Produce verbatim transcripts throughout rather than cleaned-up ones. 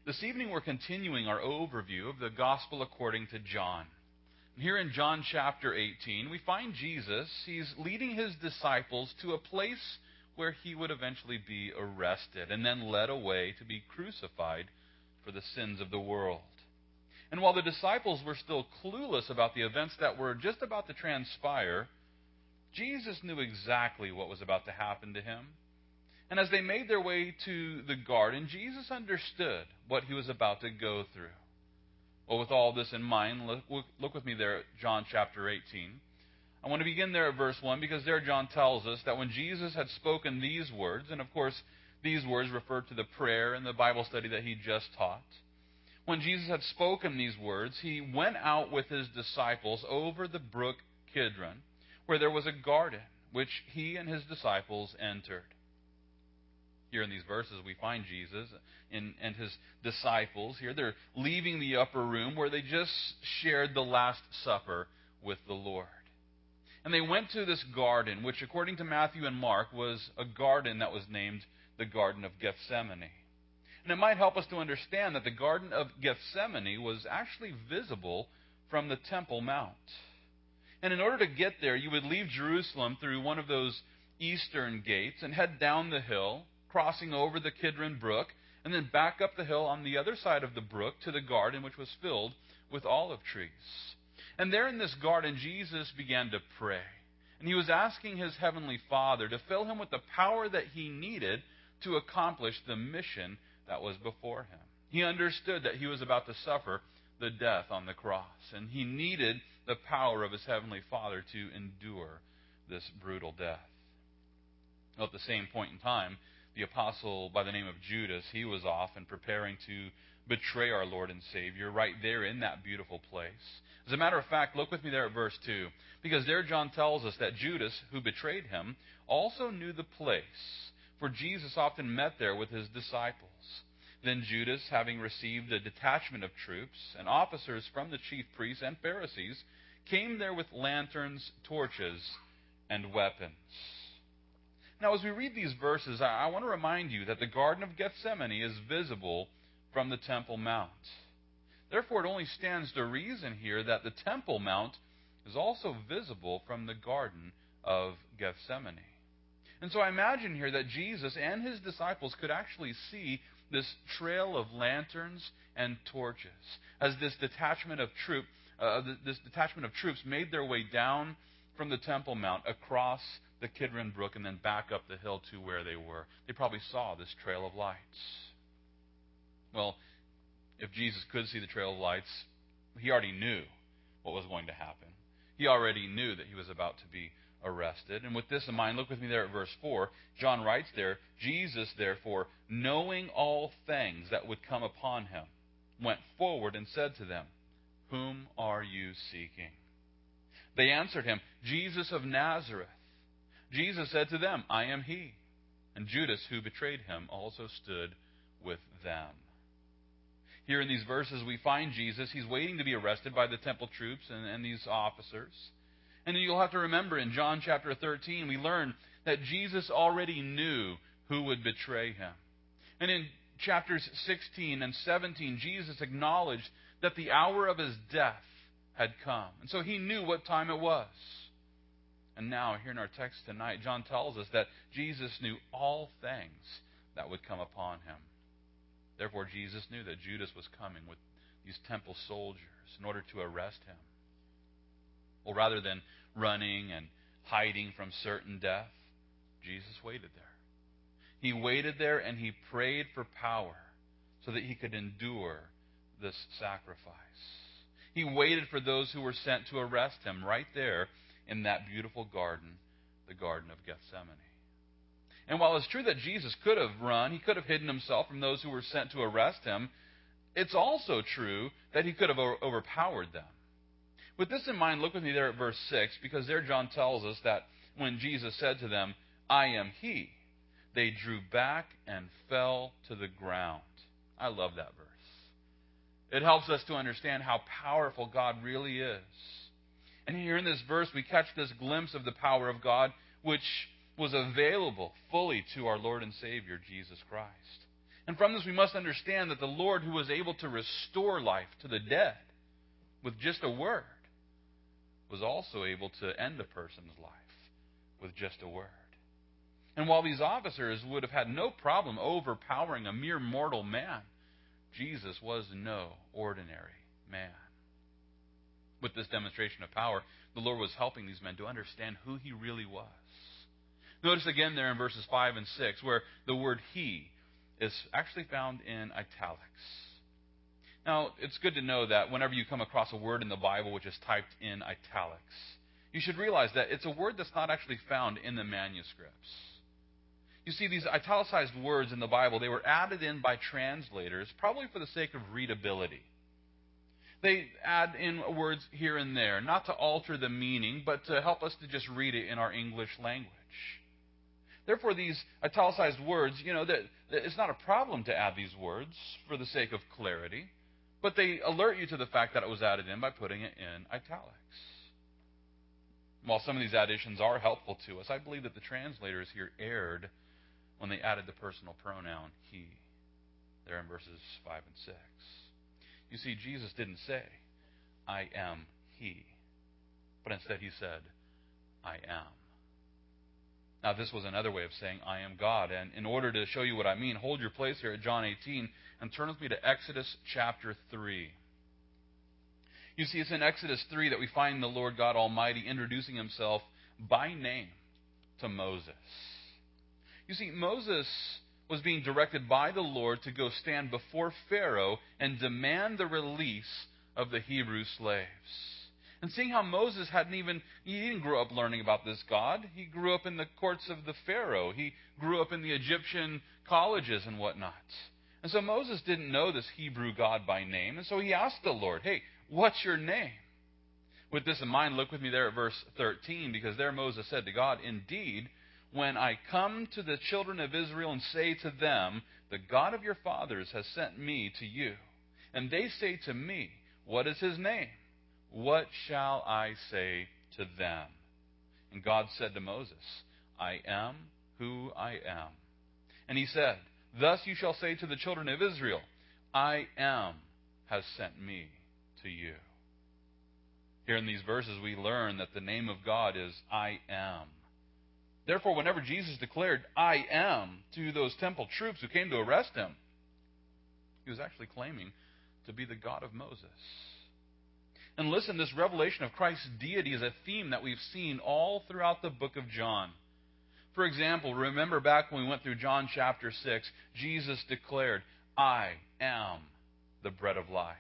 This evening we're continuing our overview of the Gospel according to John. Here in John chapter eighteen, we find Jesus. He's leading his disciples to a place where he would eventually be arrested and then led away to be crucified for the sins of the world. And while the disciples were still clueless about the events that were just about to transpire, Jesus knew exactly what was about to happen to him. And as they made their way to the garden, Jesus understood what he was about to go through. Well, with all this in mind, look, look with me there at John chapter eighteen. I want to begin there at verse one because there John tells us that when Jesus had spoken these words, and of course these words refer to the prayer and the Bible study that he just taught. When Jesus had spoken these words, he went out with his disciples over the brook Kidron, where there was a garden, which he and his disciples entered. Here in these verses, we find Jesus and, and his disciples here. They're leaving the upper room where they just shared the Last Supper with the Lord. And they went to this garden, which according to Matthew and Mark was a garden that was named the Garden of Gethsemane. And it might help us to understand that the Garden of Gethsemane was actually visible from the Temple Mount. And in order to get there, you would leave Jerusalem through one of those eastern gates and head down the hill, crossing over the Kidron Brook, and then back up the hill on the other side of the brook to the garden, which was filled with olive trees. And there in this garden, Jesus began to pray. And he was asking his heavenly Father to fill him with the power that he needed to accomplish the mission that was before him. He understood that he was about to suffer the death on the cross, and he needed the power of his heavenly Father to endure this brutal death. Well, at the same point in time, the apostle by the name of Judas, he was off and preparing to betray our Lord and Savior right there in that beautiful place. As a matter of fact, look with me there at verse two, because there John tells us that Judas, who betrayed him, also knew the place, for Jesus often met there with his disciples. Then Judas, having received a detachment of troops and officers from the chief priests and Pharisees, came there with lanterns, torches, and weapons. Now, as we read these verses, I want to remind you that the Garden of Gethsemane is visible from the Temple Mount. Therefore, it only stands to reason here that the Temple Mount is also visible from the Garden of Gethsemane. And so I imagine here that Jesus and his disciples could actually see this trail of lanterns and torches as this detachment of troop, uh, this detachment of troops made their way down from the Temple Mount across the Kidron Brook and then back up the hill to where they were. They probably saw this trail of lights. Well, if Jesus could see the trail of lights, he already knew what was going to happen. He already knew that he was about to be arrested. And with this in mind, look with me there at verse four. John writes there, Jesus, therefore, knowing all things that would come upon him, went forward and said to them, "Whom are you seeking?" They answered him, "Jesus of Nazareth." Jesus said to them, "I am he." And Judas, who betrayed him, also stood with them. Here in these verses, we find Jesus. He's waiting to be arrested by the temple troops and, and these officers. And you'll have to remember in John chapter thirteen, we learn that Jesus already knew who would betray him. And in chapters sixteen and seventeen, Jesus acknowledged that the hour of his death had come. And so he knew what time it was. And now, here in our text tonight, John tells us that Jesus knew all things that would come upon him. Therefore, Jesus knew that Judas was coming with these temple soldiers in order to arrest him. Well, rather than running and hiding from certain death, Jesus waited there. He waited there and he prayed for power so that he could endure this sacrifice. He waited for those who were sent to arrest him right there in that beautiful garden, the Garden of Gethsemane. And while it's true that Jesus could have run, he could have hidden himself from those who were sent to arrest him, it's also true that he could have overpowered them. With this in mind, look with me there at verse six, because there John tells us that when Jesus said to them, "I am he," they drew back and fell to the ground. I love that verse. It helps us to understand how powerful God really is. And here in this verse, we catch this glimpse of the power of God, which was available fully to our Lord and Savior, Jesus Christ. And from this we must understand that the Lord, who was able to restore life to the dead with just a word, was also able to end a person's life with just a word. And while these officers would have had no problem overpowering a mere mortal man, Jesus was no ordinary man. With this demonstration of power, the Lord was helping these men to understand who he really was. Notice again there in verses five and six where the word he is actually found in italics. Now, it's good to know that whenever you come across a word in the Bible which is typed in italics, you should realize that it's a word that's not actually found in the manuscripts. You see, these italicized words in the Bible, they were added in by translators, probably for the sake of readability. They add in words here and there, not to alter the meaning, but to help us to just read it in our English language. Therefore, these italicized words, you know, that, that it's not a problem to add these words for the sake of clarity, but they alert you to the fact that it was added in by putting it in italics. While some of these additions are helpful to us, I believe that the translators here erred when they added the personal pronoun he there in verses five and six. You see, Jesus didn't say, I am he, but instead he said, I am. Now, this was another way of saying, I am God. And in order to show you what I mean, hold your place here at John eighteen and turn with me to Exodus chapter three. You see, it's in Exodus three that we find the Lord God Almighty introducing himself by name to Moses. You see, Moses was being directed by the Lord to go stand before Pharaoh and demand the release of the Hebrew slaves. And seeing how Moses hadn't even, he didn't grow up learning about this God. He grew up in the courts of the Pharaoh. He grew up in the Egyptian colleges and whatnot. And so Moses didn't know this Hebrew God by name. And so he asked the Lord, hey, what's your name? With this in mind, look with me there at verse thirteen, because there Moses said to God, indeed, when I come to the children of Israel and say to them, the God of your fathers has sent me to you, and they say to me, what is his name? What shall I say to them? And God said to Moses, I am who I am. And he said, thus you shall say to the children of Israel, I am has sent me to you. Here in these verses we learn that the name of God is I am. Therefore, whenever Jesus declared, I am, to those temple troops who came to arrest him, he was actually claiming to be the God of Moses. And listen, this revelation of Christ's deity is a theme that we've seen all throughout the book of John. For example, remember back when we went through John chapter six, Jesus declared, I am the bread of life.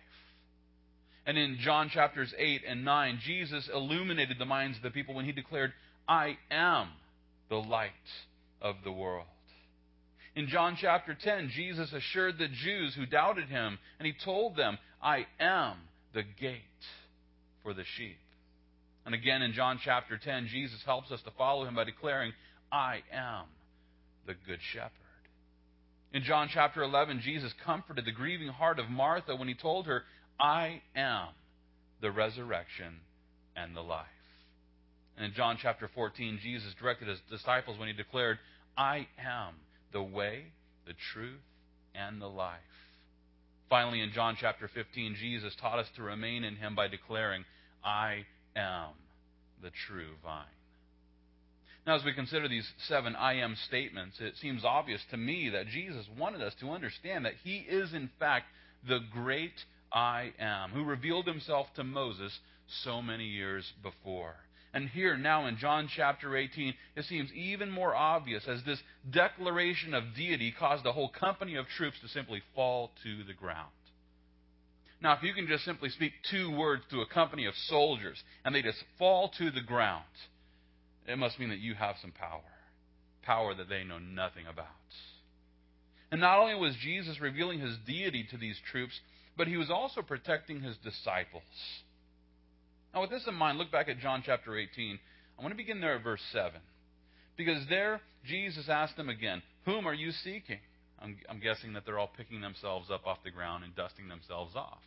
And in John chapters eight and nine, Jesus illuminated the minds of the people when he declared, I am the light of the world. In John chapter ten, Jesus assured the Jews who doubted him, and he told them, I am the gate for the sheep. And again in John chapter ten, Jesus helps us to follow him by declaring, I am the good shepherd. In John chapter eleven, Jesus comforted the grieving heart of Martha when he told her, I am the resurrection and the life. And in John chapter fourteen, Jesus directed his disciples when he declared, I am the way, the truth, and the life. Finally, in John chapter fifteen, Jesus taught us to remain in him by declaring, I am the true vine. Now, as we consider these seven I am statements, it seems obvious to me that Jesus wanted us to understand that he is, in fact, the great I am, who revealed himself to Moses so many years before. And here now in John chapter eighteen, it seems even more obvious as this declaration of deity caused a whole company of troops to simply fall to the ground. Now, if you can just simply speak two words to a company of soldiers and they just fall to the ground, it must mean that you have some power. Power that they know nothing about. And not only was Jesus revealing his deity to these troops, but he was also protecting his disciples. Now, with this in mind, look back at John chapter eighteen. I want to begin there at verse seven. Because there, Jesus asked them again, whom are you seeking? I'm, I'm guessing that they're all picking themselves up off the ground and dusting themselves off.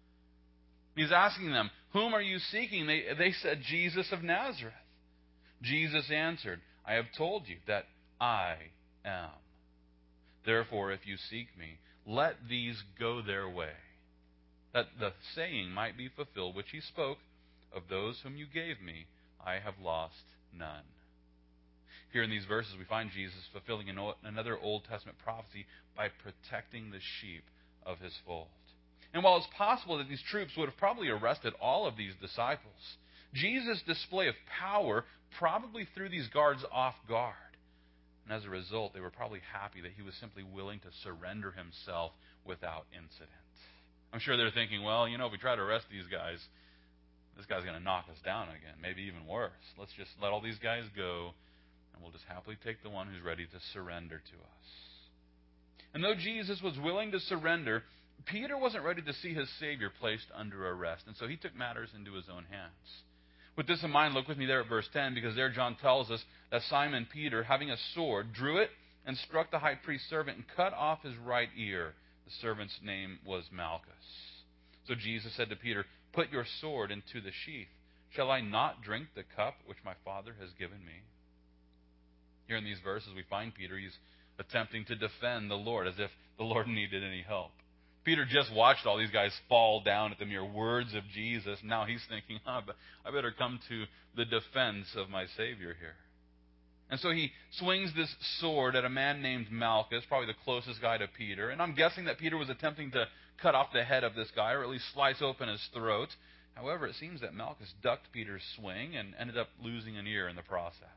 He's asking them, whom are you seeking? They, they said, Jesus of Nazareth. Jesus answered, I have told you that I am. Therefore, if you seek me, let these go their way, that the saying might be fulfilled which he spoke, of those whom you gave me, I have lost none. Here in these verses, we find Jesus fulfilling another Old Testament prophecy by protecting the sheep of his fold. And while it's possible that these troops would have probably arrested all of these disciples, Jesus' display of power probably threw these guards off guard. And as a result, they were probably happy that he was simply willing to surrender himself without incident. I'm sure they're thinking, well, you know, if we try to arrest these guys, this guy's going to knock us down again, maybe even worse. Let's just let all these guys go, and we'll just happily take the one who's ready to surrender to us. And though Jesus was willing to surrender, Peter wasn't ready to see his Savior placed under arrest, and so he took matters into his own hands. With this in mind, look with me there at verse ten, because there John tells us that Simon Peter, having a sword, drew it and struck the high priest's servant and cut off his right ear. The servant's name was Malchus. So Jesus said to Peter, "Put your sword into the sheath. Shall I not drink the cup which my Father has given me?" Here in these verses, we find Peter, he's attempting to defend the Lord as if the Lord needed any help. Peter just watched all these guys fall down at the mere words of Jesus. Now he's thinking, oh, I better come to the defense of my Savior here. And so he swings this sword at a man named Malchus, probably the closest guy to Peter. And I'm guessing that Peter was attempting to cut off the head of this guy, or at least slice open his throat. However, it seems that Malchus ducked Peter's swing and ended up losing an ear in the process.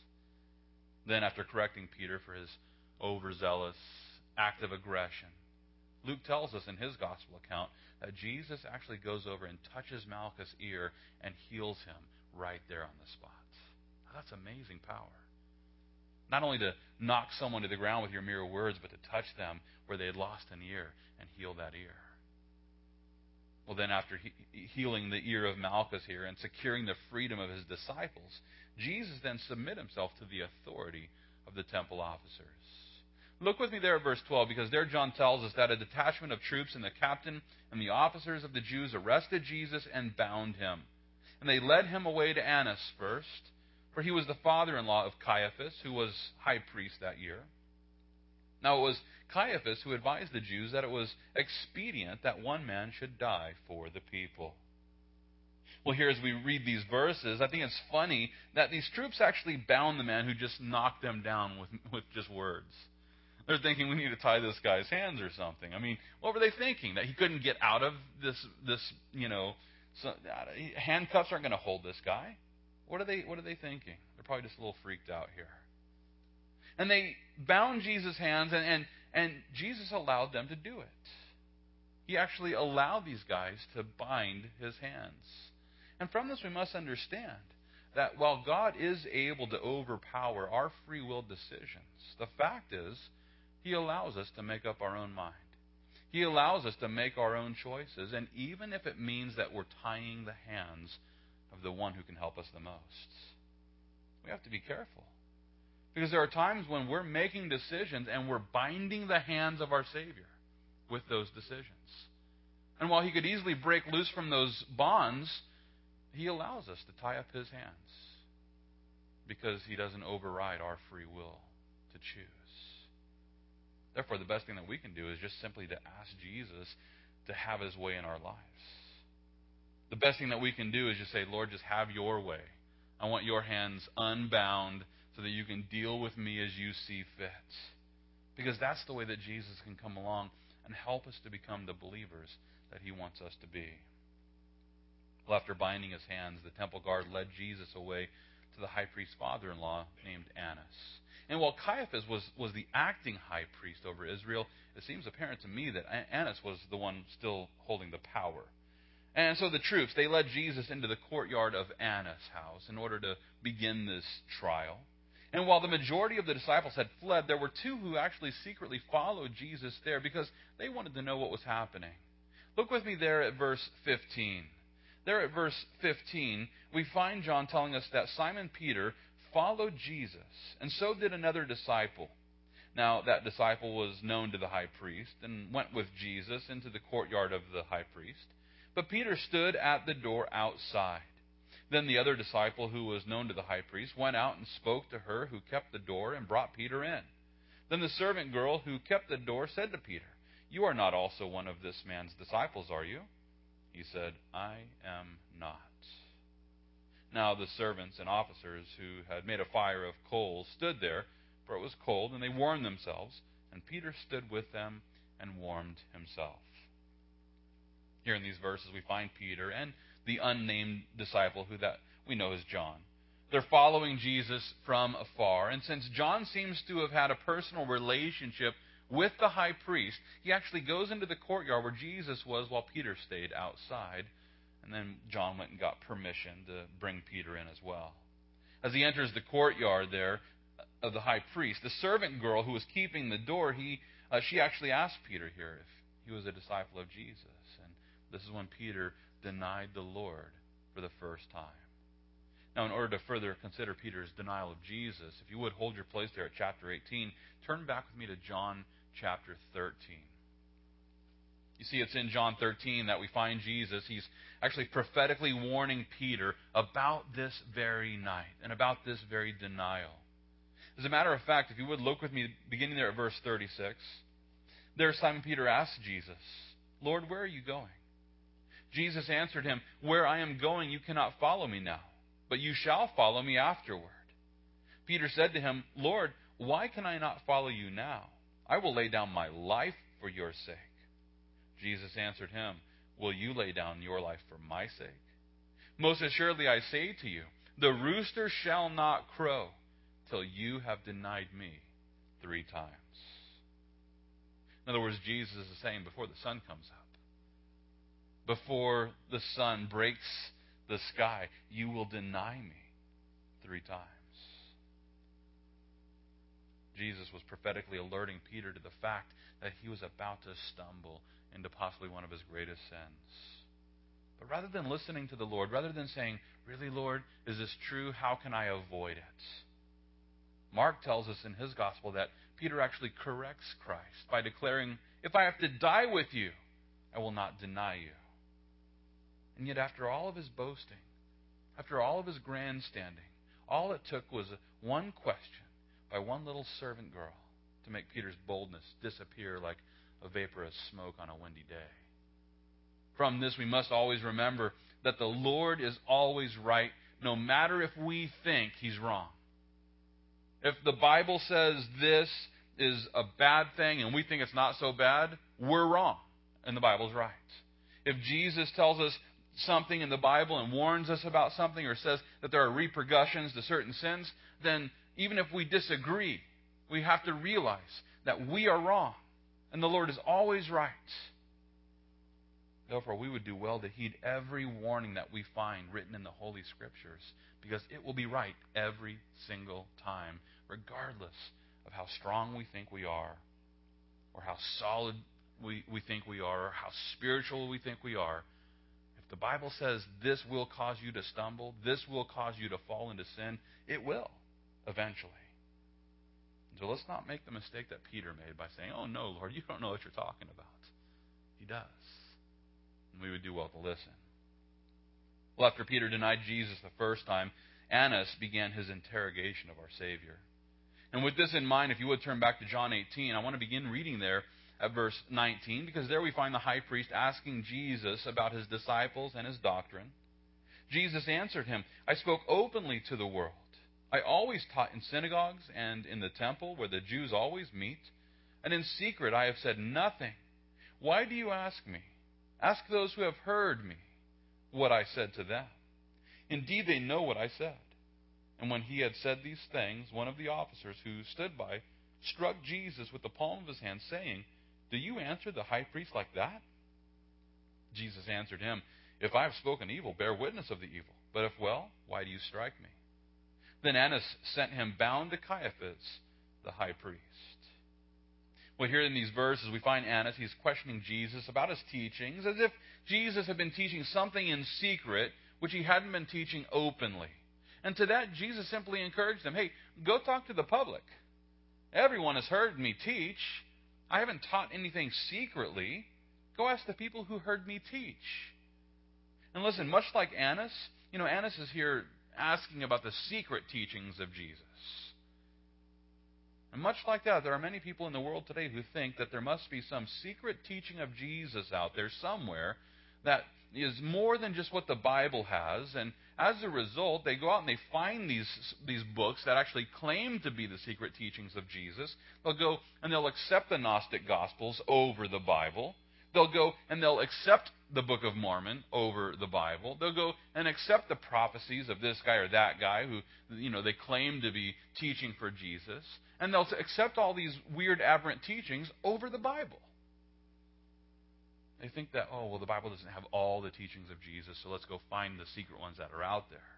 Then, after correcting Peter for his overzealous act of aggression, Luke tells us in his gospel account that Jesus actually goes over and touches Malchus' ear and heals him right there on the spot. Now, that's amazing power. Not only to knock someone to the ground with your mere words, but to touch them where they had lost an ear and heal that ear. Well, then after he, healing the ear of Malchus here and securing the freedom of his disciples, Jesus then submit himself to the authority of the temple officers. Look with me there at verse twelve, because there John tells us that a detachment of troops and the captain and the officers of the Jews arrested Jesus and bound him. And they led him away to Annas first, for he was the father-in-law of Caiaphas, who was high priest that year. Now it was Caiaphas who advised the Jews that it was expedient that one man should die for the people. Well, here as we read these verses, I think it's funny that these troops actually bound the man who just knocked them down with, with just words. They're thinking, we need to tie this guy's hands or something. I mean, what were they thinking? That he couldn't get out of this, this you know, so, uh, handcuffs aren't going to hold this guy. What are they, what are they thinking? They're probably just a little freaked out here. And they bound Jesus' hands, and, and, and Jesus allowed them to do it. He actually allowed these guys to bind his hands. And from this we must understand that while God is able to overpower our free will decisions, the fact is, He allows us to make up our own mind. He allows us to make our own choices, and even if it means that we're tying the hands of the one who can help us the most. We have to be careful. Because there are times when we're making decisions and we're binding the hands of our Savior with those decisions. And while He could easily break loose from those bonds, He allows us to tie up His hands because He doesn't override our free will to choose. Therefore, the best thing that we can do is just simply to ask Jesus to have His way in our lives. The best thing that we can do is just say, Lord, just have your way. I want your hands unbound so that you can deal with me as you see fit. Because that's the way that Jesus can come along and help us to become the believers that He wants us to be. Well, after binding his hands, the temple guard led Jesus away to the high priest's father-in-law named Annas. And while Caiaphas was, was the acting high priest over Israel, it seems apparent to me that Annas was the one still holding the power. And so the troops, they led Jesus into the courtyard of Annas' house in order to begin this trial. And while the majority of the disciples had fled, there were two who actually secretly followed Jesus there because they wanted to know what was happening. Look with me there at verse fifteen. There at verse fifteen, we find John telling us that Simon Peter followed Jesus, and so did another disciple. Now, that disciple was known to the high priest and went with Jesus into the courtyard of the high priest. But Peter stood at the door outside. Then the other disciple, who was known to the high priest, went out and spoke to her who kept the door and brought Peter in. Then the servant girl who kept the door said to Peter, "You are not also one of this man's disciples, are you?" He said, "I am not." Now the servants and officers who had made a fire of coals stood there, for it was cold, and they warmed themselves, and Peter stood with them and warmed himself. Here in these verses we find Peter and the unnamed disciple who that we know as John. They're following Jesus from afar, and since John seems to have had a personal relationship with the high priest, he actually goes into the courtyard where Jesus was while Peter stayed outside, and then John went and got permission to bring Peter in as well. As he enters the courtyard there of the high priest, the servant girl who was keeping the door, he uh, she actually asked Peter here if he was a disciple of Jesus, and this is when Peter denied the Lord for the first time. Now, in order to further consider Peter's denial of Jesus, if you would hold your place there at chapter eighteen, turn back with me to John chapter thirteen. You see, it's in John thirteen that we find Jesus. He's actually prophetically warning Peter about this very night and about this very denial. As a matter of fact, if you would look with me, beginning there at verse thirty-six, there Simon Peter asked Jesus, "Lord, where are you going?" Jesus answered him, "Where I am going you cannot follow me now, but you shall follow me afterward." Peter said to him, "Lord, why can I not follow you now? I will lay down my life for your sake." Jesus answered him, "Will you lay down your life for my sake? Most assuredly I say to you, the rooster shall not crow till you have denied me three times." In other words, Jesus is saying, before the sun comes up, before the sun breaks the sky, you will deny me three times. Jesus was prophetically alerting Peter to the fact that he was about to stumble into possibly one of his greatest sins. But rather than listening to the Lord, rather than saying, "Really, Lord, is this true? How can I avoid it?" Mark tells us in his gospel that Peter actually corrects Christ by declaring, "If I have to die with you, I will not deny you." And yet after all of his boasting, after all of his grandstanding, all it took was one question by one little servant girl to make Peter's boldness disappear like a vapor of smoke on a windy day. From this, we must always remember that the Lord is always right, no matter if we think he's wrong. If the Bible says this is a bad thing and we think it's not so bad, we're wrong and the Bible's right. If Jesus tells us something in the Bible and warns us about something or says that there are repercussions to certain sins, then even if we disagree, we have to realize that we are wrong and the Lord is always right. Therefore, we would do well to heed every warning that we find written in the Holy Scriptures, because it will be right every single time, regardless of how strong we think we are, or how solid we, we think we are, or how spiritual we think we are. If the Bible says this will cause you to stumble, this will cause you to fall into sin, it will eventually. So let's not make the mistake that Peter made by saying, "Oh no, Lord, you don't know what you're talking about." He does. And we would do well to listen. Well, after Peter denied Jesus the first time, Annas began his interrogation of our Savior. And with this in mind, if you would turn back to John eighteen, I want to begin reading there at verse nineteen, because there we find the high priest asking Jesus about his disciples and his doctrine. Jesus answered him, "I spoke openly to the world. I always taught in synagogues and in the temple where the Jews always meet, and in secret I have said nothing. Why do you ask me? Ask those who have heard me what I said to them. Indeed, they know what I said." And when he had said these things, one of the officers who stood by struck Jesus with the palm of his hand, saying, "Do you answer the high priest like that?" Jesus answered him, "If I have spoken evil, bear witness of the evil. But if well, why do you strike me?" Then Annas sent him bound to Caiaphas, the high priest. Well, here in these verses, we find Annas, he's questioning Jesus about his teachings, as if Jesus had been teaching something in secret, which he hadn't been teaching openly. And to that, Jesus simply encouraged him, "Hey, go talk to the public. Everyone has heard me teach. I haven't taught anything secretly. Go ask the people who heard me teach." And listen, much like Annas, you know, Annas is here asking about the secret teachings of Jesus. And much like that, there are many people in the world today who think that there must be some secret teaching of Jesus out there somewhere that is more than just what the Bible has. And as a result, they go out and they find these, these books that actually claim to be the secret teachings of Jesus. They'll go and they'll accept the Gnostic Gospels over the Bible. They'll go and they'll accept the Book of Mormon over the Bible. They'll go and accept the prophecies of this guy or that guy who, you know, they claim to be teaching for Jesus. And they'll accept all these weird aberrant teachings over the Bible. They think that, oh, well, the Bible doesn't have all the teachings of Jesus, so let's go find the secret ones that are out there.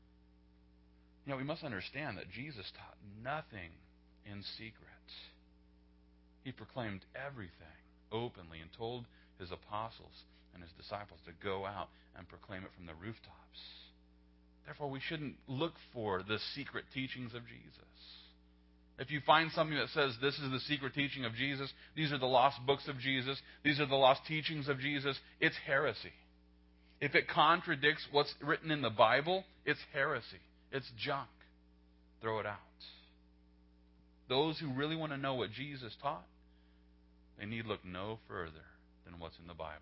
You know, we must understand that Jesus taught nothing in secret. He proclaimed everything openly and told his apostles and his disciples to go out and proclaim it from the rooftops. Therefore, we shouldn't look for the secret teachings of Jesus. If you find something that says this is the secret teaching of Jesus, these are the lost books of Jesus, these are the lost teachings of Jesus, it's heresy. If it contradicts what's written in the Bible, it's heresy. It's junk. Throw it out. Those who really want to know what Jesus taught, they need look no further than what's in the Bible.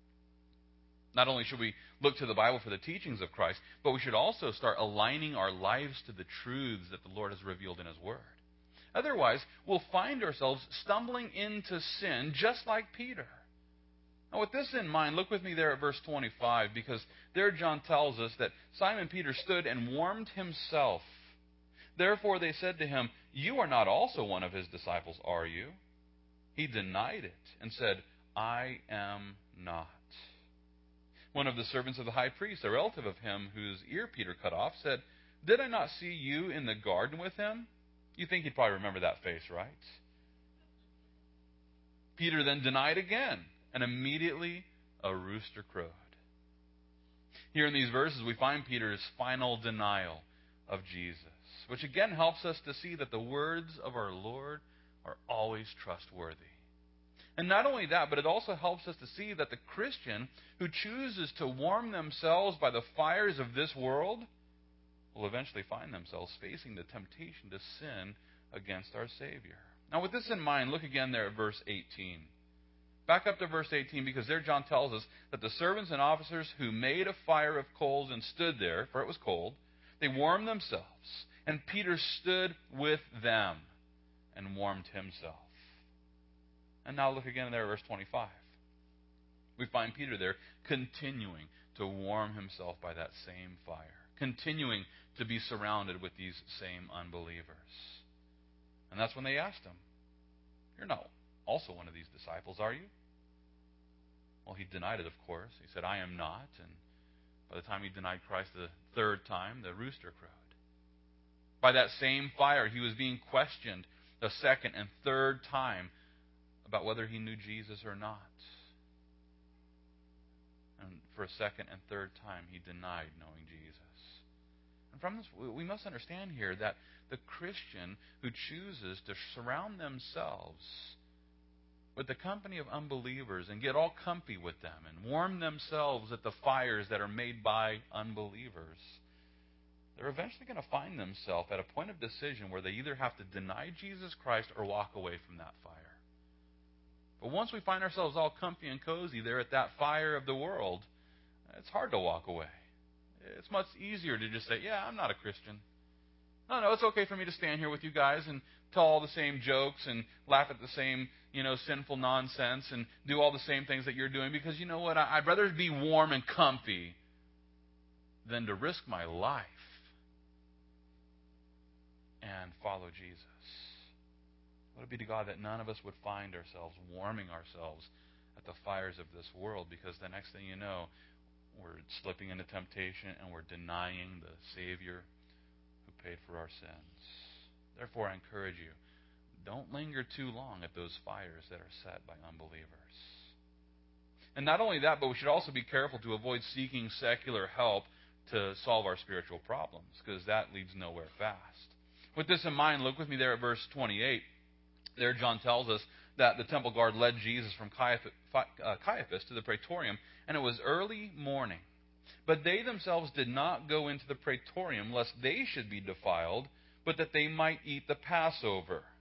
Not only should we look to the Bible for the teachings of Christ, but we should also start aligning our lives to the truths that the Lord has revealed in His Word. Otherwise, we'll find ourselves stumbling into sin just like Peter. Now, with this in mind, look with me there at verse twenty-five, because there John tells us that Simon Peter stood and warmed himself. Therefore they said to him, "You are not also one of his disciples, are you?" He denied it and said, "I am not." One of the servants of the high priest, a relative of him whose ear Peter cut off, said, "Did I not see you in the garden with him?" You think he'd probably remember that face, right? Peter then denied again, and immediately a rooster crowed. Here in these verses, we find Peter's final denial of Jesus, which again helps us to see that the words of our Lord are always trustworthy. And not only that, but it also helps us to see that the Christian who chooses to warm themselves by the fires of this world will eventually find themselves facing the temptation to sin against our Savior. Now, with this in mind, look again there at verse eighteen. Back up to verse eighteen, because there John tells us that the servants and officers who made a fire of coals and stood there, for it was cold, they warmed themselves, and Peter stood with them and warmed himself. And now look again there at verse twenty-five. We find Peter there continuing to warm himself by that same fire, continuing to be surrounded with these same unbelievers. And that's when they asked him, "You're not also one of these disciples, are you?" Well, he denied it, of course. He said, "I am not." And by the time he denied Christ the third time, the rooster crowed. By that same fire, he was being questioned the second and third time about whether he knew Jesus or not. And for a second and third time, he denied knowing Jesus. And from this, we must understand here that the Christian who chooses to surround themselves with the company of unbelievers and get all comfy with them and warm themselves at the fires that are made by unbelievers, they're eventually going to find themselves at a point of decision where they either have to deny Jesus Christ or walk away from that fire. But once we find ourselves all comfy and cozy there at that fire of the world, it's hard to walk away. It's much easier to just say, "Yeah, I'm not a Christian. No, no, it's okay for me to stand here with you guys and tell all the same jokes and laugh at the same, you know, sinful nonsense and do all the same things that you're doing, because you know what? I'd rather be warm and comfy than to risk my life and follow Jesus." Would it be to God that none of us would find ourselves warming ourselves at the fires of this world, because the next thing you know, we're slipping into temptation and we're denying the Savior who paid for our sins. Therefore, I encourage you, don't linger too long at those fires that are set by unbelievers. And not only that, but we should also be careful to avoid seeking secular help to solve our spiritual problems, because that leads nowhere fast. With this in mind, look with me there at verse twenty-eight. There John tells us that the temple guard led Jesus from Caiaphas to the praetorium, and it was early morning. But they themselves did not go into the praetorium, lest they should be defiled, but that they might eat the Passover.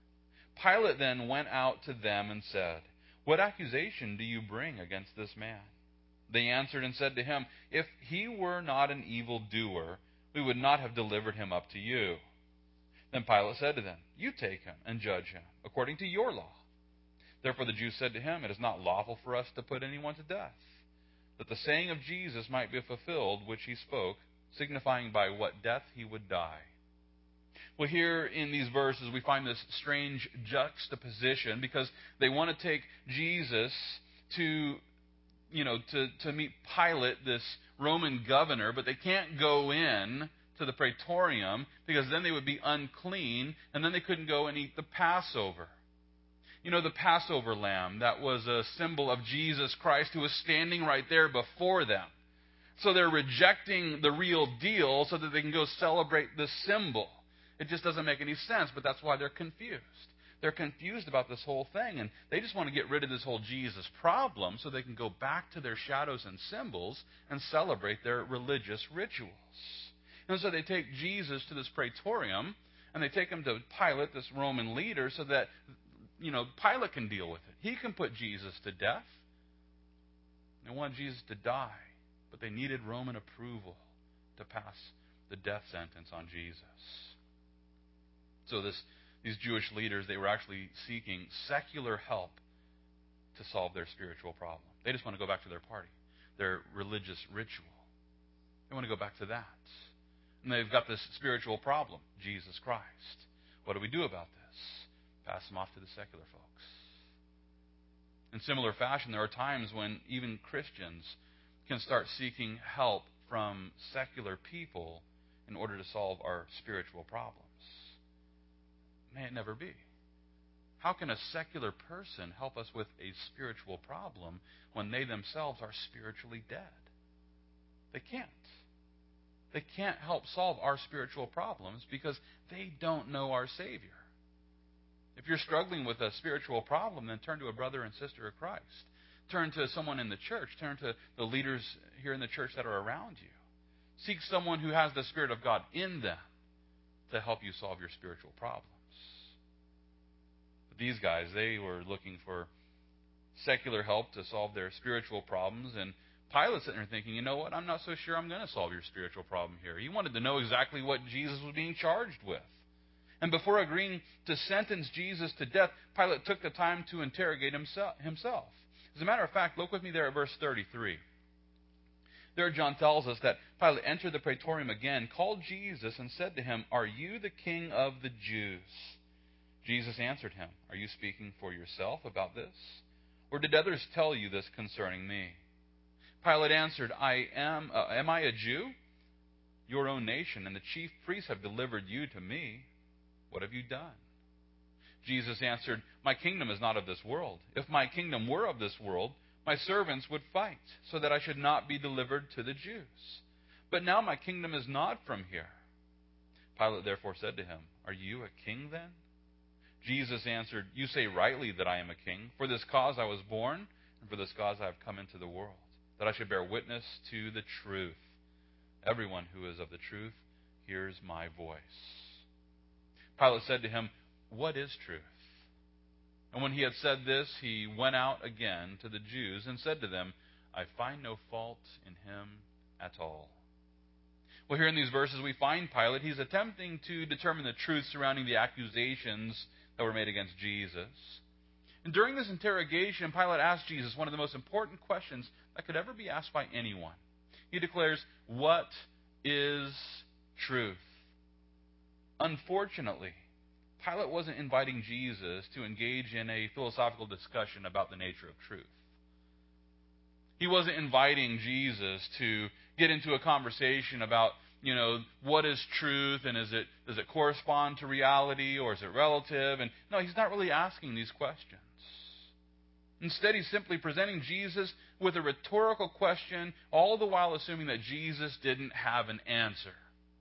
Pilate then went out to them and said, "What accusation do you bring against this man?" They answered and said to him, "If he were not an evildoer, we would not have delivered him up to you." Then Pilate said to them, "You take him and judge him according to your law." Therefore the Jews said to him, "It is not lawful for us to put anyone to death," that the saying of Jesus might be fulfilled, which he spoke, signifying by what death he would die. Well, here in these verses we find this strange juxtaposition, because they want to take Jesus to, you know, to, to meet Pilate, this Roman governor, but they can't go in to the praetorium because then they would be unclean, and then they couldn't go and eat the Passover. You know, the Passover lamb, that was a symbol of Jesus Christ who was standing right there before them. So they're rejecting the real deal so that they can go celebrate the symbol. It just doesn't make any sense, but that's why they're confused. They're confused about this whole thing, and they just want to get rid of this whole Jesus problem so they can go back to their shadows and symbols and celebrate their religious rituals. And so they take Jesus to this praetorium, and they take him to Pilate, this Roman leader, so that, you know, Pilate can deal with it. He can put Jesus to death. They wanted Jesus to die, but they needed Roman approval to pass the death sentence on Jesus. So this, these Jewish leaders, they were actually seeking secular help to solve their spiritual problem. They just want to go back to their party, their religious ritual. They want to go back to that. And they've got this spiritual problem, Jesus Christ. What do we do about this? Pass them off to the secular folks. In similar fashion, there are times when even Christians can start seeking help from secular people in order to solve our spiritual problems. May it never be. How can a secular person help us with a spiritual problem when they themselves are spiritually dead? They can't. They can't help solve our spiritual problems because they don't know our Savior. If you're struggling with a spiritual problem, then turn to a brother and sister of Christ. Turn to someone in the church. Turn to the leaders here in the church that are around you. Seek someone who has the Spirit of God in them to help you solve your spiritual problems. But these guys, they were looking for secular help to solve their spiritual problems, and Pilate's sitting there thinking, you know what, I'm not so sure I'm going to solve your spiritual problem here. He wanted to know exactly what Jesus was being charged with. And before agreeing to sentence Jesus to death, Pilate took the time to interrogate himself. As a matter of fact, look with me there at verse thirty-three. There John tells us that Pilate entered the praetorium again, called Jesus, and said to him, "Are you the king of the Jews?" Jesus answered him, "Are you speaking for yourself about this? Or did others tell you this concerning me?" Pilate answered, I am, uh, am I a Jew? Your own nation and the chief priests have delivered you to me. What have you done? Jesus answered, my kingdom is not of this world. If my kingdom were of this world, my servants would fight, so that I should not be delivered to the Jews. But now my kingdom is not from here. Pilate therefore said to him, are you a king then? Jesus answered, you say rightly that I am a king. For this cause I was born, and for this cause I have come into the world, that I should bear witness to the truth. Everyone who is of the truth hears my voice. Pilate said to him, what is truth? And when he had said this, he went out again to the Jews and said to them, I find no fault in him at all. Well, here in these verses we find Pilate. He's attempting to determine the truth surrounding the accusations that were made against Jesus. And during this interrogation, Pilate asked Jesus one of the most important questions that could ever be asked by anyone. He declares, what is truth? Unfortunately, Pilate wasn't inviting Jesus to engage in a philosophical discussion about the nature of truth. He wasn't inviting Jesus to get into a conversation about, you know, what is truth and is it does it correspond to reality or is it relative? And no, he's not really asking these questions. Instead, he's simply presenting Jesus with a rhetorical question, all the while assuming that Jesus didn't have an answer.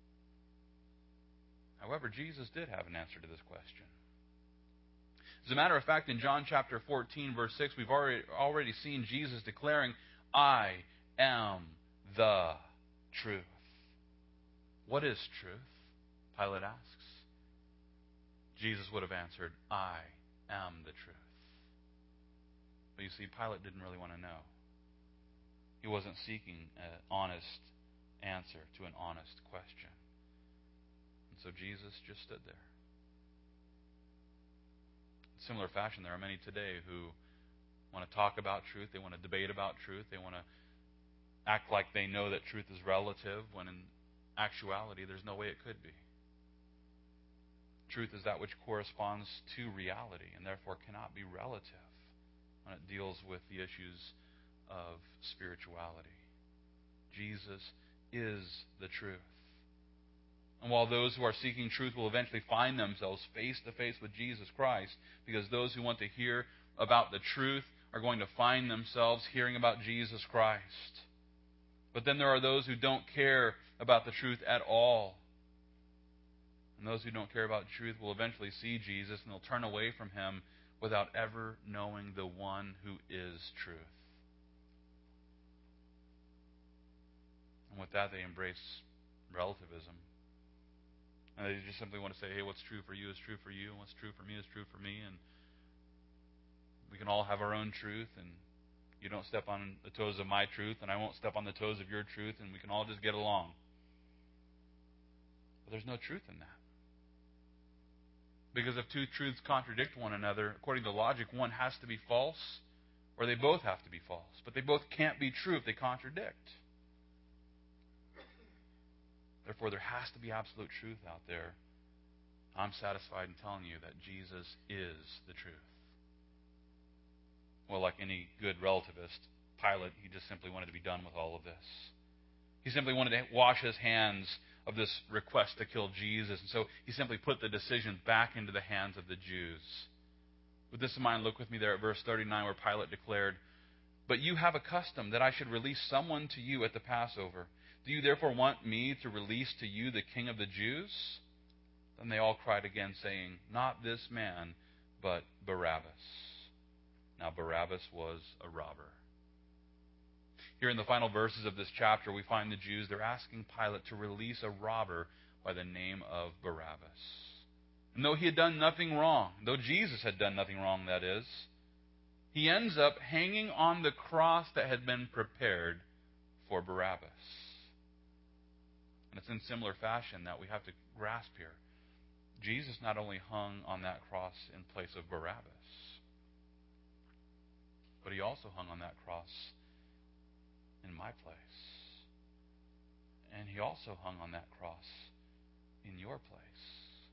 However, Jesus did have an answer to this question. As a matter of fact, in John chapter fourteen, verse six, we've already, already seen Jesus declaring, I am the truth. What is truth? Pilate asks. Jesus would have answered, I am the truth. But you see, Pilate didn't really want to know. He wasn't seeking an honest answer to an honest question. And so Jesus just stood there. In similar fashion, there are many today who want to talk about truth. They want to debate about truth. They want to act like they know that truth is relative, when in actuality, there's no way it could be. Truth is that which corresponds to reality, and therefore cannot be relative when it deals with the issues of spirituality. Jesus is the truth. And while those who are seeking truth will eventually find themselves face to face with Jesus Christ, because those who want to hear about the truth are going to find themselves hearing about Jesus Christ. But then there are those who don't care about the truth at all. And those who don't care about the truth will eventually see Jesus, and they'll turn away from him without ever knowing the one who is truth. And with that, they embrace relativism. And they just simply want to say, hey, what's true for you is true for you, and what's true for me is true for me, and we can all have our own truth, and you don't step on the toes of my truth, and I won't step on the toes of your truth, and we can all just get along. But there's no truth in that. Because if two truths contradict one another, according to logic, one has to be false, or they both have to be false. But they both can't be true if they contradict. Therefore, there has to be absolute truth out there. I'm satisfied in telling you that Jesus is the truth. Well, like any good relativist, Pilate, he just simply wanted to be done with all of this. He simply wanted to wash his hands of this request to kill Jesus. And so he simply put the decision back into the hands of the Jews. With this in mind, look with me there at verse thirty-nine, where Pilate declared, "But you have a custom that I should release someone to you at the Passover. Do you therefore want me to release to you the King of the Jews?" Then they all cried again, saying, "Not this man, but Barabbas." Now Barabbas was a robber. Here in the final verses of this chapter, we find the Jews, they're asking Pilate to release a robber by the name of Barabbas. And though he had done nothing wrong, though Jesus had done nothing wrong, that is, he ends up hanging on the cross that had been prepared for Barabbas. And it's in similar fashion that we have to grasp here. Jesus not only hung on that cross in place of Barabbas, but he also hung on that cross in my place. And he also hung on that cross in your place.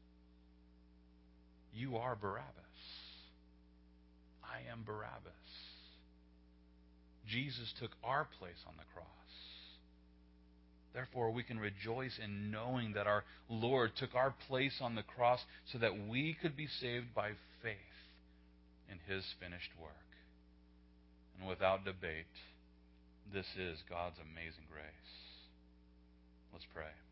You are Barabbas. I am Barabbas. Jesus took our place on the cross. Therefore, we can rejoice in knowing that our Lord took our place on the cross so that we could be saved by faith in his finished work. And without debate, this is God's amazing grace. Let's pray.